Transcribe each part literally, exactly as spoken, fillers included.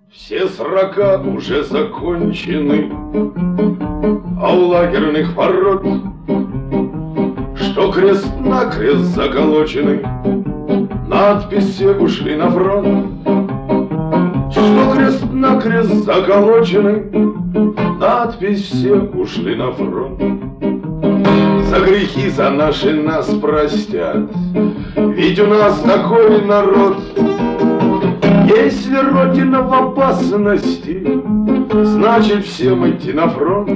Все срока уже закончены, а у лагерных ворот, что крест-накрест заколочены, надписи ушли на фронт. Что крест-накрест заколочены, надпись все ушли на фронт. За грехи за наши нас простят, ведь у нас такой народ. Если Родина в опасности, значит всем идти на фронт.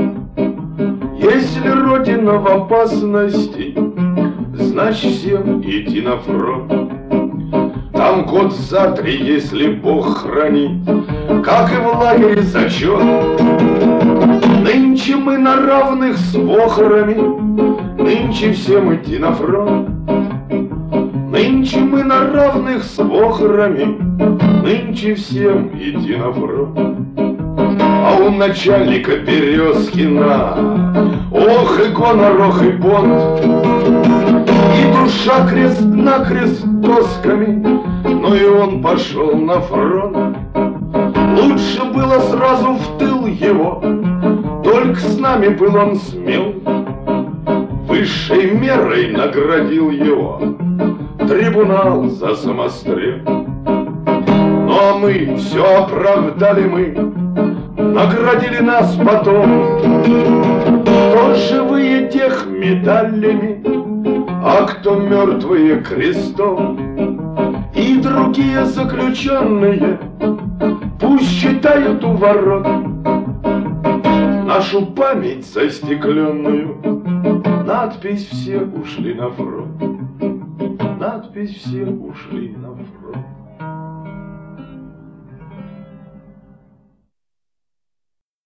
Если Родина в опасности, значит всем идти на фронт. Там год за три, если Бог хранит, как и в лагере зачет. Нынче мы на равных с вохрами, нынче всем идти на фронт. Нынче мы на равных с вохрами, нынче всем идти на фронт. А у начальника Березкина, ох и гонор, ох и понт, и душа крест-накрест досками, но и он пошел на фронт. Лучше было сразу в тыл его, только с нами был он смел. Высшей мерой наградил его трибунал за самострел. Ну а мы все оправдали мы, наградили нас потом. Кто живые, тех медалями, а кто мертвые крестом. И другие заключенные пусть считают у ворот нашу память застекленную. Надпись все ушли на фронт. Надпись все ушли на фронт.